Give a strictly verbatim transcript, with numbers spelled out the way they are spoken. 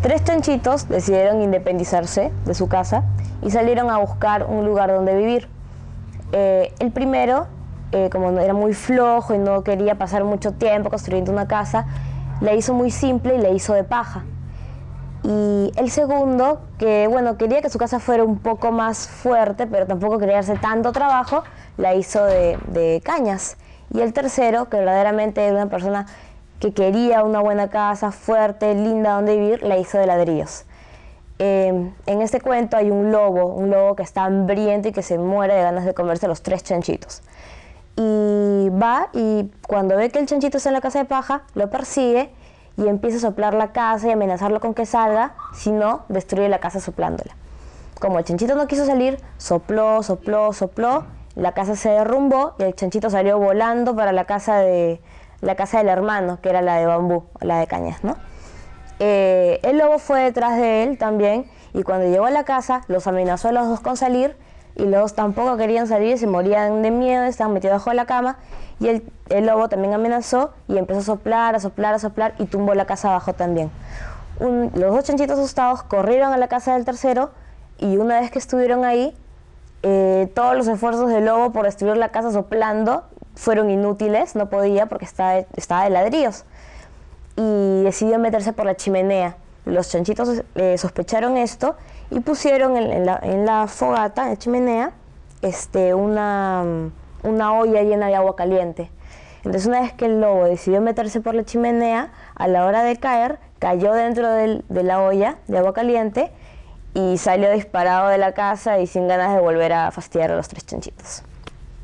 Tres chanchitos decidieron independizarse de su casa y salieron a buscar un lugar donde vivir. Eh, el primero, eh, como era muy flojo y no quería pasar mucho tiempo construyendo una casa, la hizo muy simple y la hizo de paja. Y el segundo, que bueno, quería que su casa fuera un poco más fuerte, pero tampoco quería hacer tanto trabajo, la hizo de, de cañas. Y el tercero, que verdaderamente era una persona que quería una buena casa, fuerte, linda donde vivir, la hizo de ladrillos. Eh, en este cuento hay un lobo, un lobo que está hambriento y que se muere de ganas de comerse a los tres chanchitos. Y va y cuando ve que el chanchito está en la casa de paja, lo persigue y empieza a soplar la casa y amenazarlo con que salga, si no, destruye la casa soplándola. Como el chanchito no quiso salir, sopló, sopló, sopló, la casa se derrumbó y el chanchito salió volando para la casa, de, la casa del hermano, que era la de bambú, la de cañas, ¿no? Eh, el lobo fue detrás de él también y cuando llegó a la casa los amenazó a los dos con salir y los dos tampoco querían salir, se morían de miedo, estaban metidos bajo la cama y el, el lobo también amenazó y empezó a soplar, a soplar, a soplar y tumbó la casa abajo también. Un, los dos chanchitos asustados corrieron a la casa del tercero y una vez que estuvieron ahí, eh, todos los esfuerzos del lobo por destruir la casa soplando fueron inútiles, no podía porque estaba, estaba de ladrillos. Y decidió meterse por la chimenea. Los chanchitos eh, sospecharon esto y pusieron en, en, la, en la fogata, en la chimenea, este, una, una olla llena de agua caliente. Entonces una vez que el lobo decidió meterse por la chimenea, a la hora de caer, cayó dentro del, de la olla de agua caliente y salió disparado de la casa y sin ganas de volver a fastidiar a los tres chanchitos.